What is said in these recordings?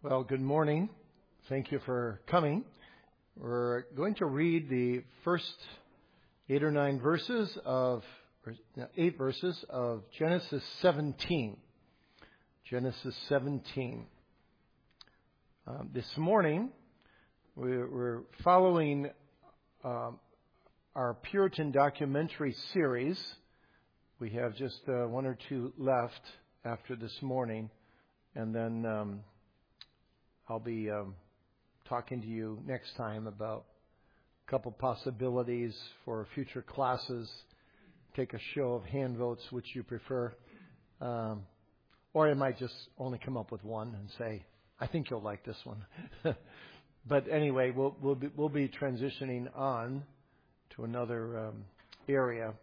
Well, good morning. Thank you for coming. We're going to read the first 8 or 9 verses of, 8 verses of Genesis 17. Genesis 17. This morning, we're following our Puritan documentary series. We have just 1 or 2 left after this morning, and then I'll be talking to you next time about a couple possibilities for future classes. Take a show of hand votes, which you prefer. Or I might just only come up with one and say, I think you'll like this one. But anyway, we'll be transitioning on to another area.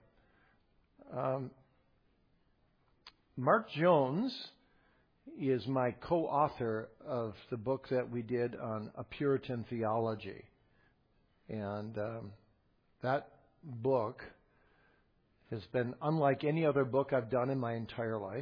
Mark Jones is my co-author of the book that we did on a Puritan theology. And that book has been unlike any other book I've done in my entire life.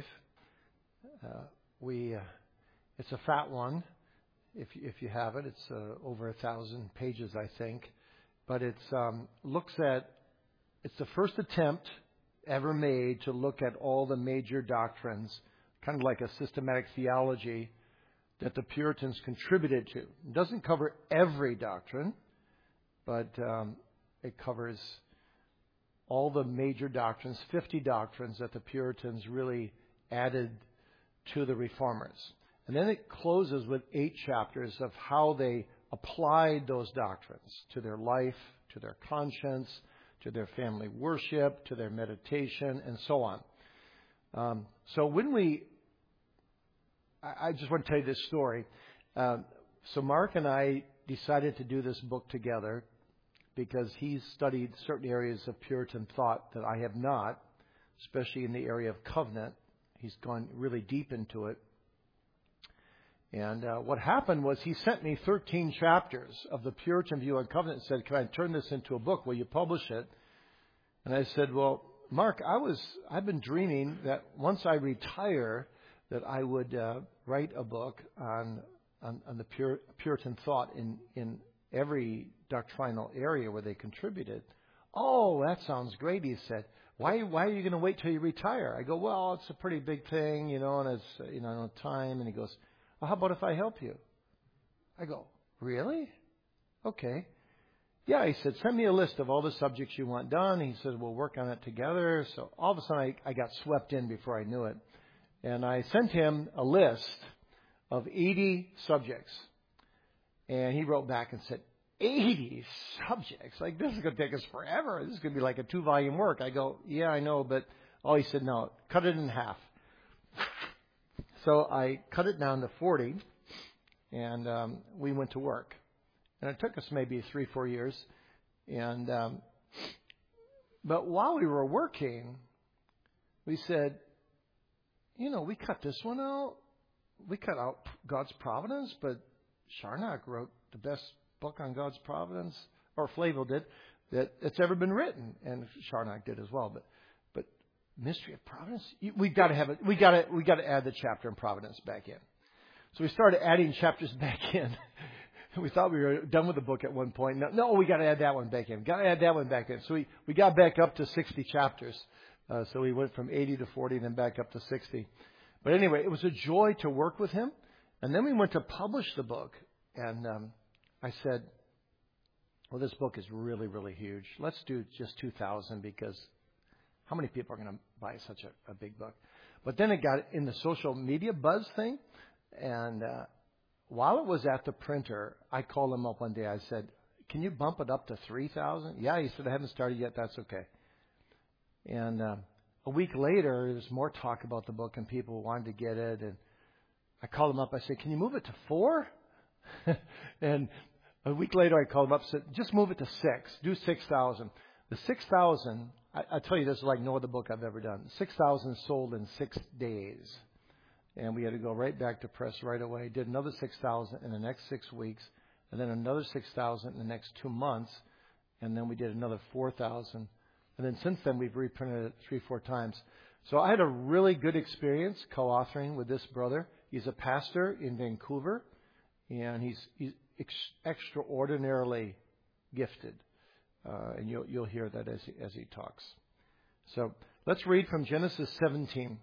It's a fat one, if you have it. It's over 1,000 pages, I think. But it's the first attempt ever made to look at all the major doctrines, kind of like a systematic theology that the Puritans contributed to. It doesn't cover every doctrine, but it covers all the major doctrines, 50 doctrines that the Puritans really added to the Reformers. And then it closes with 8 chapters of how they applied those doctrines to their life, to their conscience, to their family worship, to their meditation, and so on. So I just want to tell you this story. So Mark and I decided to do this book together because he's studied certain areas of Puritan thought that I have not, especially in the area of covenant. He's gone really deep into it. And what happened was he sent me 13 chapters of the Puritan view on covenant and said, can I turn this into a book? Will you publish it? And I said, well, Mark, I've been dreaming that once I retire, that I would write a book on the Puritan thought in every doctrinal area where they contributed. Oh, that sounds great, he said. Why are you going to wait till you retire? I go, well, it's a pretty big thing, and it's, I don't have time. And he goes, well, how about if I help you? I go, really? Okay. Yeah, he said, send me a list of all the subjects you want done. He said, we'll work on it together. So all of a sudden I got swept in before I knew it. And I sent him a list of 80 subjects. And he wrote back and said, 80 subjects? Like, this is going to take us forever. This is going to be like a 2-volume work. I go, yeah, I know. But, he said, no, cut it in half. So I cut it down to 40. And we went to work. And it took us maybe 3-4 years. And but while we were working, we said, we cut this one out. We cut out God's Providence, but Charnock wrote the best book on God's Providence, or Flavel did, that's ever been written, and Charnock did as well. But Mystery of Providence, we got to have it. We got to add the chapter on Providence back in. So we started adding chapters back in. We thought we were done with the book at one point. No, we got to add that one back in. Got to add that one back in. So we got back up to 60 chapters. So we went from 80 to 40 and then back up to 60. But anyway, it was a joy to work with him. And then we went to publish the book. And I said, well, this book is really, really huge. Let's do just 2,000 because how many people are going to buy such a big book? But then it got in the social media buzz thing. And while it was at the printer, I called him up one day. I said, can you bump it up to 3,000? Yeah, he said, I haven't started yet. That's okay. And a week later, there was more talk about the book and people wanted to get it. And I called him up. I said, can you move it to 4? And a week later, I called him up and said, just move it to 6. Do 6,000. The 6,000, I tell you, this is like no other book I've ever done. 6,000 sold in 6 days. And we had to go right back to press right away. Did another 6,000 in the next 6 weeks. And then another 6,000 in the next 2 months. And then we did another 4,000. And then since then, we've reprinted it 3-4 times. So I had a really good experience co-authoring with this brother. He's a pastor in Vancouver. and he's extraordinarily gifted, and you'll hear that as he talks. So let's read from Genesis 17.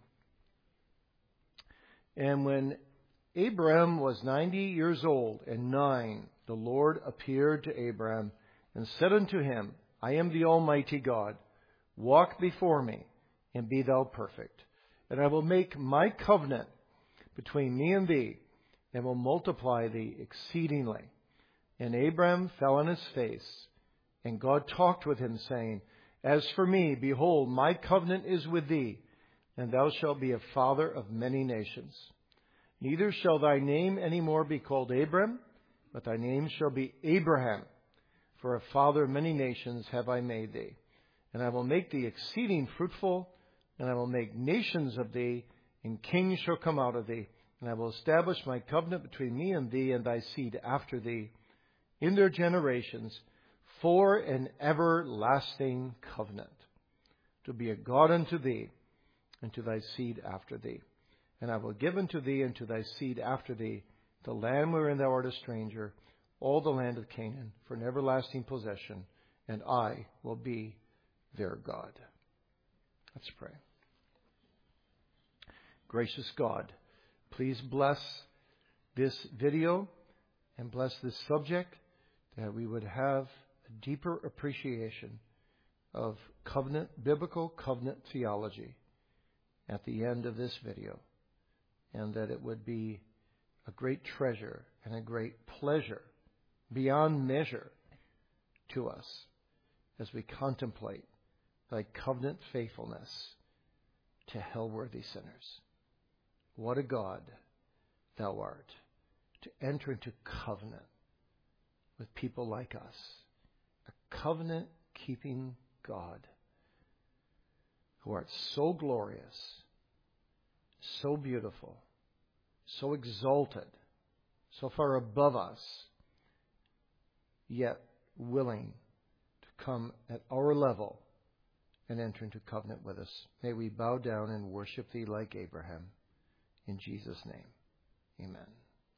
And when Abram was 90 years old and 9, the Lord appeared to Abram and said unto him, I am the Almighty God. Walk before me and be thou perfect. And I will make my covenant between me and thee, and will multiply thee exceedingly. And Abram fell on his face, and God talked with him, saying, As for me, behold, my covenant is with thee, and thou shalt be a father of many nations. Neither shall thy name any more be called Abram, but thy name shall be Abraham. For a father of many nations have I made thee. And I will make thee exceeding fruitful, and I will make nations of thee, and kings shall come out of thee. And I will establish my covenant between me and thee and thy seed after thee in their generations for an everlasting covenant, to be a God unto thee and to thy seed after thee. And I will give unto thee and to thy seed after thee the land wherein thou art a stranger, all the land of Canaan, for an everlasting possession, and I will be their God. Let's pray. Gracious God, please bless this video and bless this subject, that we would have a deeper appreciation of biblical covenant theology at the end of this video, and that it would be a great treasure and a great pleasure beyond measure to us as we contemplate thy covenant faithfulness to hell-worthy sinners. What a God thou art, to enter into covenant with people like us. A covenant-keeping God who art so glorious, so beautiful, so exalted, so far above us, yet willing to come at our level and enter into covenant with us. May we bow down and worship thee like Abraham. In Jesus' name, amen.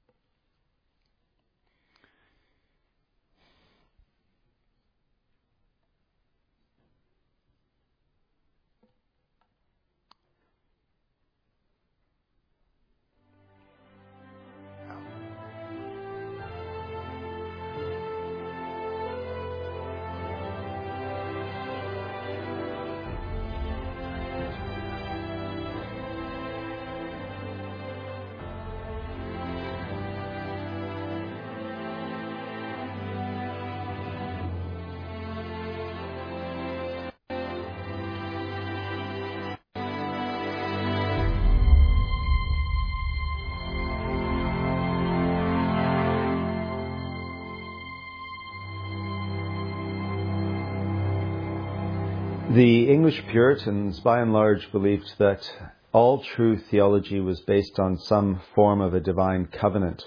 The English Puritans, by and large, believed that all true theology was based on some form of a divine covenant.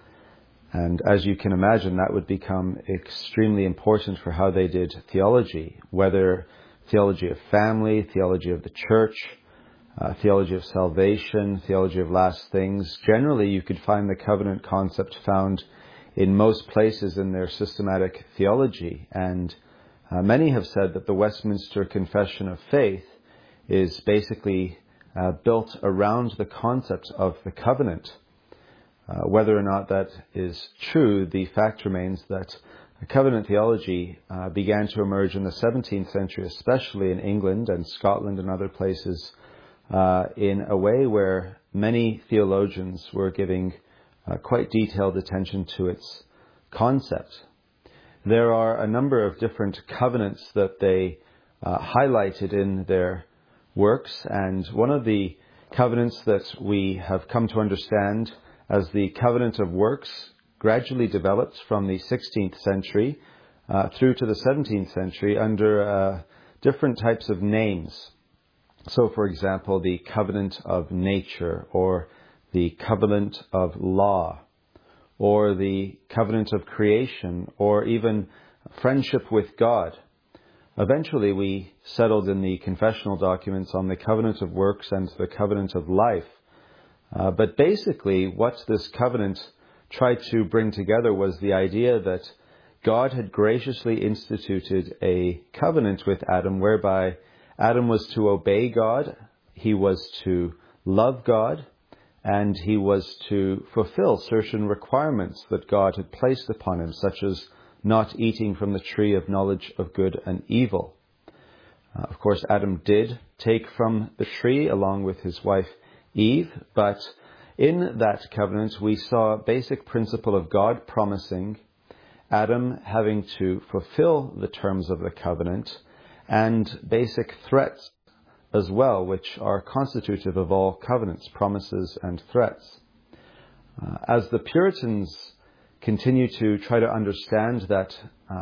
And as you can imagine, that would become extremely important for how they did theology, whether theology of family, theology of the church, theology of salvation, theology of last things. Generally, you could find the covenant concept found in most places in their systematic theology. And many have said that the Westminster Confession of Faith is basically built around the concept of the covenant. Whether or not that is true, the fact remains that covenant theology began to emerge in the 17th century, especially in England and Scotland and other places, in a way where many theologians were giving quite detailed attention to its concept. There are a number of different covenants that they highlighted in their works, and one of the covenants that we have come to understand as the covenant of works gradually developed from the 16th century through to the 17th century under different types of names. So, for example, the covenant of nature, or the covenant of law, or the covenant of creation, or even friendship with God. Eventually, we settled in the confessional documents on the covenant of works and the covenant of life. But basically, what this covenant tried to bring together was the idea that God had graciously instituted a covenant with Adam whereby Adam was to obey God, he was to love God, and he was to fulfill certain requirements that God had placed upon him, such as not eating from the tree of knowledge of good and evil. Of course, Adam did take from the tree along with his wife Eve, but in that covenant we saw a basic principle of God promising, Adam having to fulfill the terms of the covenant, and basic threats as well, which are constitutive of all covenants, promises and threats. As the Puritans continue to try to understand that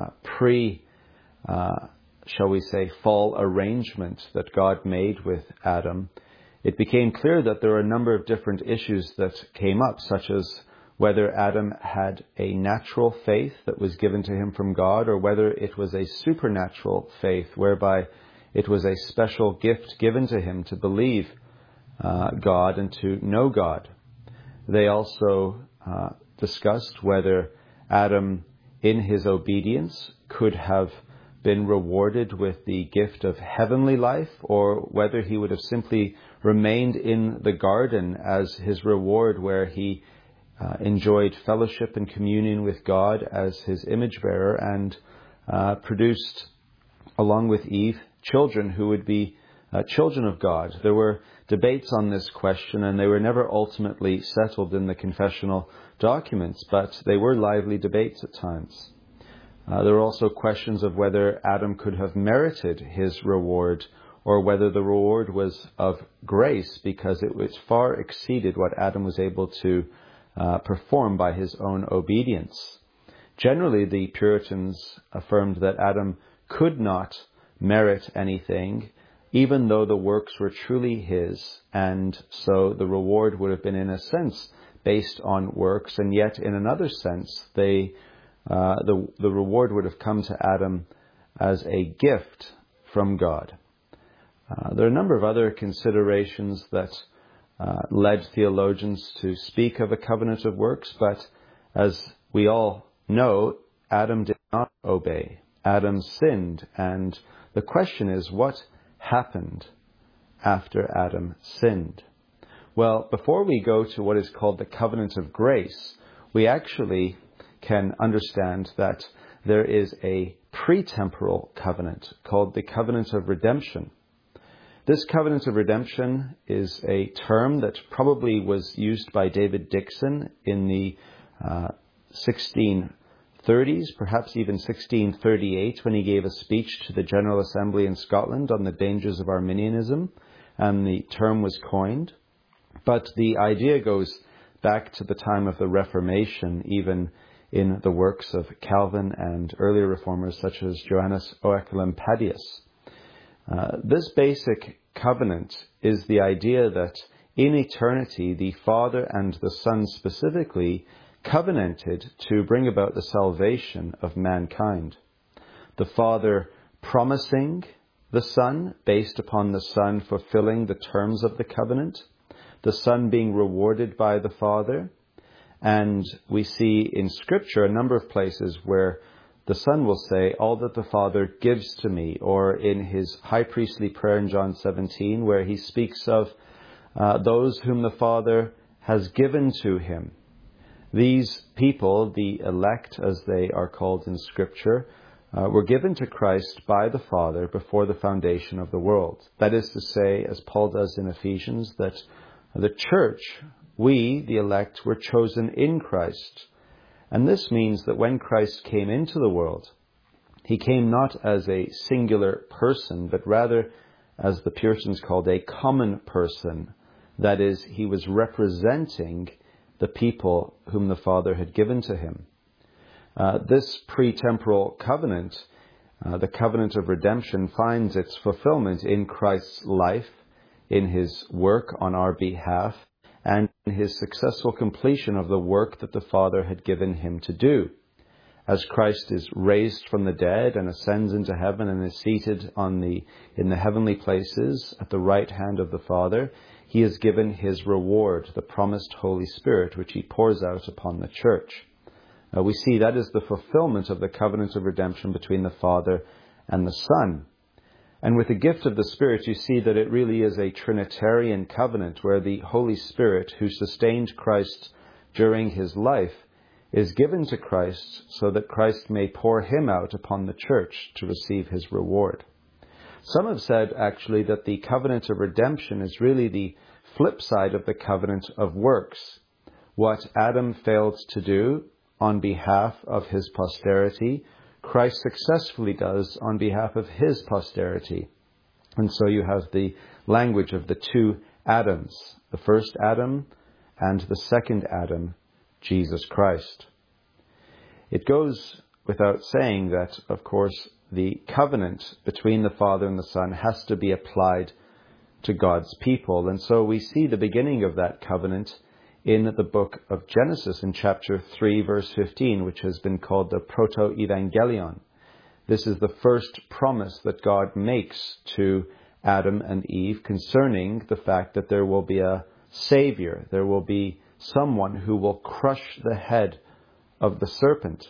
shall we say, fall arrangement that God made with Adam, it became clear that there were a number of different issues that came up, such as whether Adam had a natural faith that was given to him from God, or whether it was a supernatural faith whereby it was a special gift given to him to believe God and to know God. They also discussed whether Adam, in his obedience, could have been rewarded with the gift of heavenly life, or whether he would have simply remained in the garden as his reward, where he enjoyed fellowship and communion with God as his image bearer, and produced, along with Eve, children who would be children of God. There were debates on this question, and they were never ultimately settled in the confessional documents, but they were lively debates at times. There were also questions of whether Adam could have merited his reward, or whether the reward was of grace because it was far exceeded what Adam was able to perform by his own obedience. Generally, the Puritans affirmed that Adam could not merit anything, even though the works were truly his, and so the reward would have been, in a sense, based on works, and yet in another sense, the reward would have come to Adam as a gift from God. There are a number of other considerations that led theologians to speak of a covenant of works, but as we all know, Adam did not obey. Adam sinned, and the question is, what happened after Adam sinned? Well, before we go to what is called the covenant of grace, we actually can understand that there is a pre-temporal covenant called the covenant of redemption. This covenant of redemption is a term that probably was used by David Dixon in the 1630s, perhaps even 1638, when he gave a speech to the General Assembly in Scotland on the dangers of Arminianism, and the term was coined. But the idea goes back to the time of the Reformation, even in the works of Calvin and earlier reformers such as Johannes Oecolampadius. This basic covenant is the idea that in eternity, the Father and the Son specifically covenanted to bring about the salvation of mankind. The Father promising the Son based upon the Son fulfilling the terms of the covenant, the Son being rewarded by the Father. And we see in Scripture a number of places where the Son will say, all that the Father gives to me, or in his high priestly prayer in John 17, where he speaks of those whom the Father has given to him. These people, the elect as they are called in Scripture, were given to Christ by the Father before the foundation of the world. That is to say, as Paul does in Ephesians, that the church, we, the elect, were chosen in Christ. And this means that when Christ came into the world, he came not as a singular person, but rather, as the Puritans called, a common person. That is, he was representing the people whom the Father had given to him. This pre-temporal covenant, the covenant of redemption, finds its fulfillment in Christ's life, in his work on our behalf, and in his successful completion of the work that the Father had given him to do. As Christ is raised from the dead and ascends into heaven and is seated in the heavenly places at the right hand of the Father, he is given his reward, the promised Holy Spirit, which he pours out upon the church. We see that is the fulfillment of the covenant of redemption between the Father and the Son. And with the gift of the Spirit, you see that it really is a Trinitarian covenant where the Holy Spirit, who sustained Christ during his life, is given to Christ so that Christ may pour him out upon the church to receive his reward. Some have said, actually, that the covenant of redemption is really the flip side of the covenant of works. What Adam failed to do on behalf of his posterity, Christ successfully does on behalf of his posterity. And so you have the language of the two Adams, the first Adam and the second Adam, Jesus Christ. It goes without saying that, of course, the covenant between the Father and the Son has to be applied to God's people. And so we see the beginning of that covenant in the book of Genesis in chapter 3, verse 15, which has been called the Proto-Evangelion. This is the first promise that God makes to Adam and Eve concerning the fact that there will be a Savior. There will be someone who will crush the head of the serpent.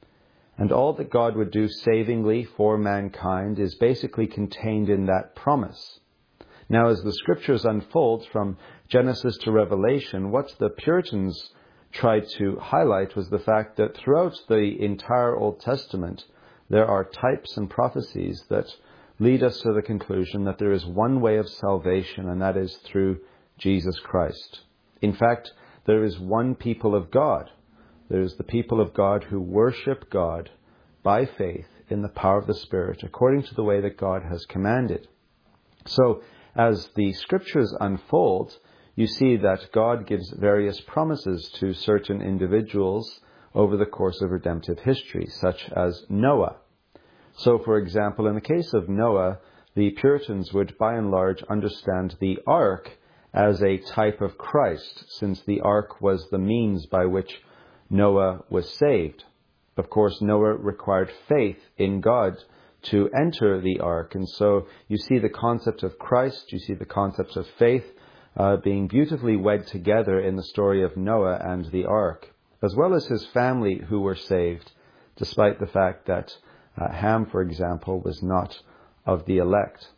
And all that God would do savingly for mankind is basically contained in that promise. Now, as the scriptures unfold from Genesis to Revelation, what the Puritans tried to highlight was the fact that throughout the entire Old Testament, there are types and prophecies that lead us to the conclusion that there is one way of salvation, and that is through Jesus Christ. In fact, there is one people of God. There is the people of God who worship God by faith in the power of the Spirit, according to the way that God has commanded. So, as the scriptures unfold, you see that God gives various promises to certain individuals over the course of redemptive history, such as Noah. So, for example, in the case of Noah, the Puritans would by and large understand the ark as a type of Christ, since the ark was the means by which Noah was saved. Of course, Noah required faith in God to enter the ark. And so you see the concept of Christ, you see the concept of faith being beautifully wed together in the story of Noah and the ark, as well as his family who were saved, despite the fact that Ham, for example, was not of the elect.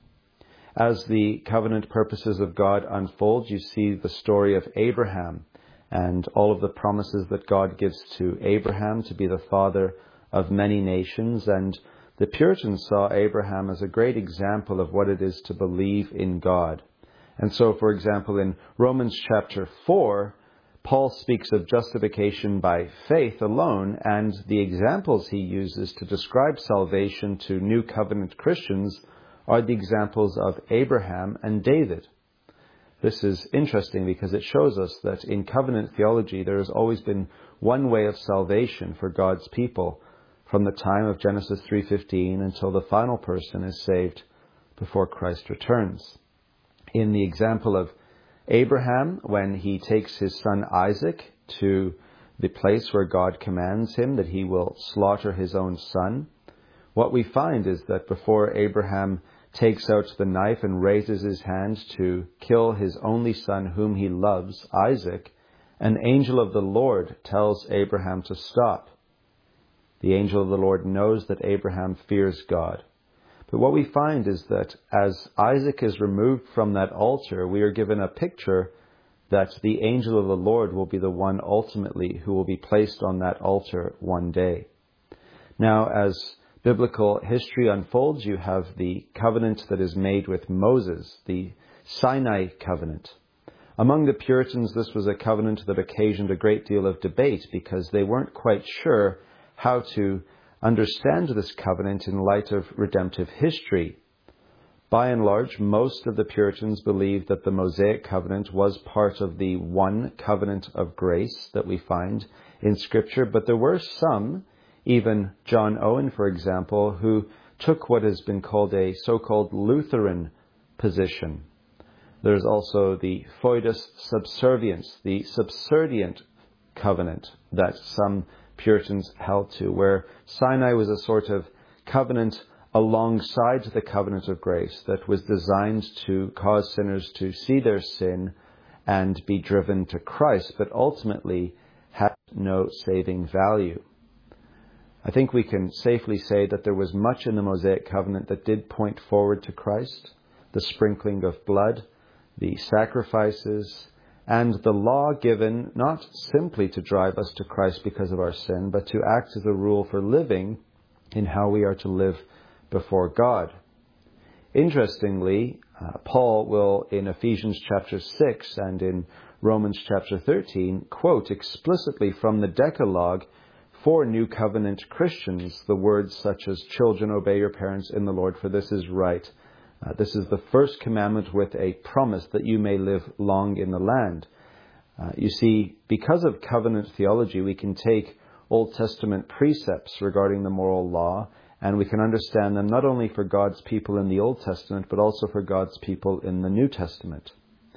As the covenant purposes of God unfold, you see the story of Abraham and all of the promises that God gives to Abraham to be the father of many nations. And the Puritans saw Abraham as a great example of what it is to believe in God. And so, for example, in Romans chapter 4, Paul speaks of justification by faith alone, and the examples he uses to describe salvation to New Covenant Christians are the examples of Abraham and David. This is interesting because it shows us that in covenant theology there has always been one way of salvation for God's people from the time of Genesis 3:15 until the final person is saved before Christ returns. In the example of Abraham, when he takes his son Isaac to the place where God commands him that he will slaughter his own son, what we find is that before Abraham takes out the knife and raises his hand to kill his only son whom he loves, Isaac, an angel of the Lord tells Abraham to stop. The angel of the Lord knows that Abraham fears God. But what we find is that as Isaac is removed from that altar, we are given a picture that the angel of the Lord will be the one ultimately who will be placed on that altar one day. Now, as biblical history unfolds, you have the covenant that is made with Moses, the Sinai covenant. Among the Puritans, this was a covenant that occasioned a great deal of debate because they weren't quite sure how to understand this covenant in light of redemptive history. By and large, most of the Puritans believed that the Mosaic covenant was part of the one covenant of grace that we find in Scripture, but there were some, even John Owen, for example, who took what has been called a so-called Lutheran position. There's also the foedus subserviens, the subservient covenant that some Puritans held to, where Sinai was a sort of covenant alongside the covenant of grace that was designed to cause sinners to see their sin and be driven to Christ, but ultimately had no saving value. I think we can safely say that there was much in the Mosaic covenant that did point forward to Christ: the sprinkling of blood, the sacrifices, and the law given not simply to drive us to Christ because of our sin, but to act as a rule for living in how we are to live before God. Interestingly, Paul will, in Ephesians chapter 6 and in Romans chapter 13, quote explicitly from the Decalogue for New Covenant Christians the words such as, "Children, obey your parents in the Lord, for this is right. This is the first commandment with a promise that you may live long in the land." You see, because of covenant theology, we can take Old Testament precepts regarding the moral law, and we can understand them not only for God's people in the Old Testament, but also for God's people in the New Testament.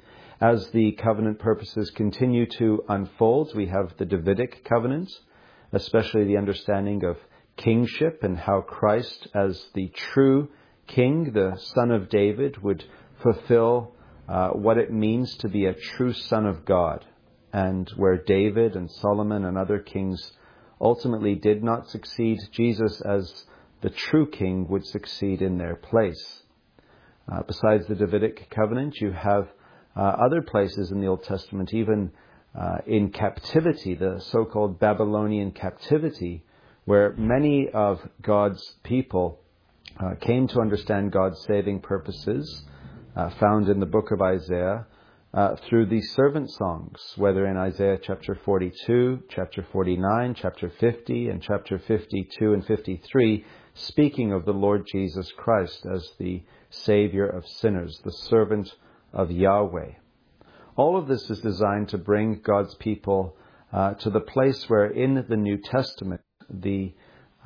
As the covenant purposes continue to unfold, we have the Davidic covenant, especially the understanding of kingship and how Christ, as the true king, the son of David, would fulfill what it means to be a true son of God, and where David and Solomon and other kings ultimately did not succeed, Jesus as the true king would succeed in their place. Besides the Davidic covenant, you have other places in the Old Testament, even in captivity, the so-called Babylonian captivity, where many of God's people came to understand God's saving purposes, found in the book of Isaiah, through these servant songs, whether in Isaiah chapter 42, chapter 49, chapter 50, and chapter 52 and 53, speaking of the Lord Jesus Christ as the Savior of sinners, the servant of Yahweh. All of this is designed to bring God's people to the place where in the New Testament, the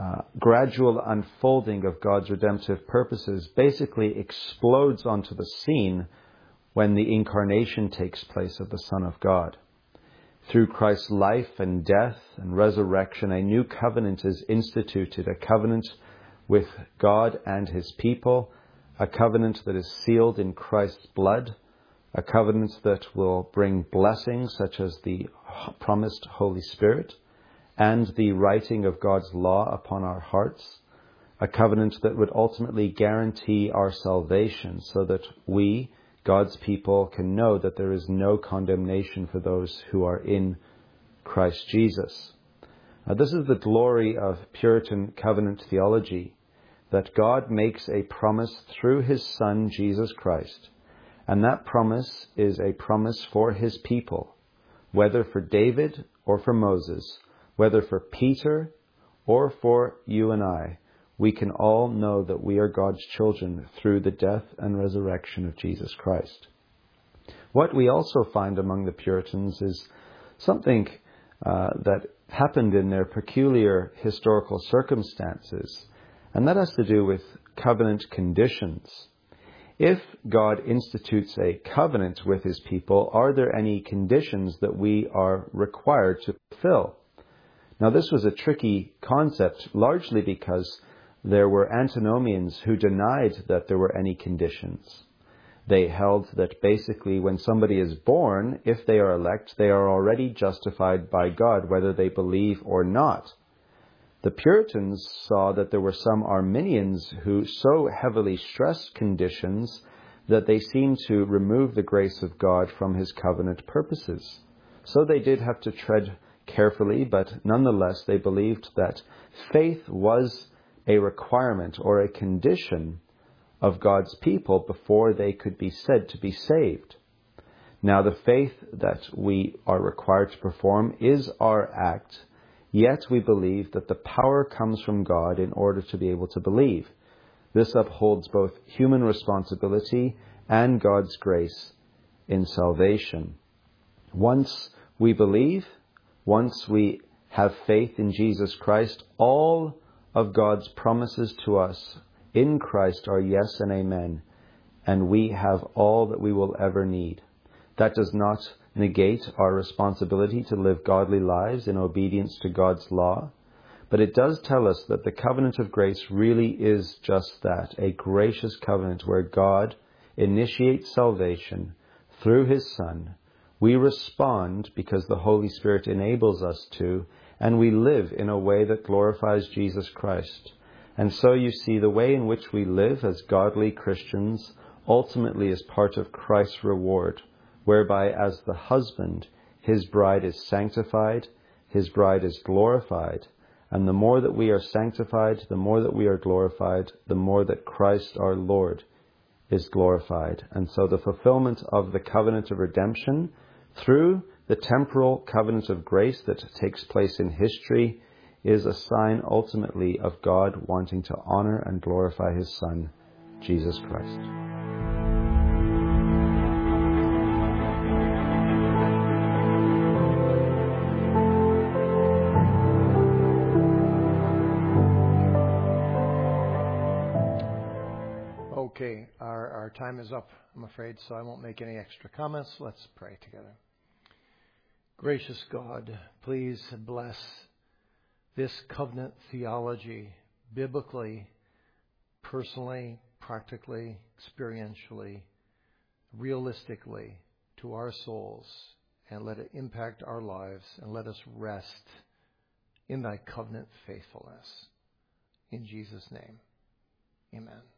gradual unfolding of God's redemptive purposes basically explodes onto the scene when the incarnation takes place of the Son of God. Through Christ's life and death and resurrection, a new covenant is instituted, a covenant with God and his people, a covenant that is sealed in Christ's blood, a covenant that will bring blessings such as the promised Holy Spirit and the writing of God's law upon our hearts, a covenant that would ultimately guarantee our salvation so that we, God's people, can know that there is no condemnation for those who are in Christ Jesus. This is the glory of Puritan covenant theology, that God makes a promise through his Son, Jesus Christ, and that promise is a promise for his people, whether for David or for Moses, whether for Peter or for you and I. We can all know that we are God's children through the death and resurrection of Jesus Christ. What we also find among the Puritans is something that happened in their peculiar historical circumstances, and that has to do with covenant conditions. If God institutes a covenant with his people, are there any conditions that we are required to fulfill? Now, this was a tricky concept, largely because there were antinomians who denied that there were any conditions. They held that basically when somebody is born, if they are elect, they are already justified by God, whether they believe or not. The Puritans saw that there were some Arminians who so heavily stressed conditions that they seemed to remove the grace of God from his covenant purposes. So they did have to tread carefully, but nonetheless they believed that faith was a requirement or a condition of God's people before they could be said to be saved. Now, the faith that we are required to perform is our act, yet we believe that the power comes from God in order to be able to believe. This upholds both human responsibility and God's grace in salvation. Once we believe, once we have faith in Jesus Christ, all of God's promises to us in Christ are yes and amen, and we have all that we will ever need. That does not negate our responsibility to live godly lives in obedience to God's law, But it does tell us that the covenant of grace really is just that, a gracious covenant where God initiates salvation through His Son. We respond because the Holy Spirit enables us to, and we live in a way that glorifies Jesus Christ. And so you see, the way in which we live as godly Christians ultimately is part of Christ's reward, whereby as the husband, His bride is sanctified, His bride is glorified, and the more that we are sanctified, the more that we are glorified, the more that Christ our Lord is glorified. And so the fulfillment of the covenant of redemption through the temporal covenant of grace that takes place in history is a sign ultimately of God wanting to honor and glorify His Son, Jesus Christ. Okay, our time is up, I'm afraid, so I won't make any extra comments. Let's pray together. Gracious God, please bless this covenant theology biblically, personally, practically, experientially, realistically to our souls, and let it impact our lives, and let us rest in Thy covenant faithfulness. In Jesus' name, amen.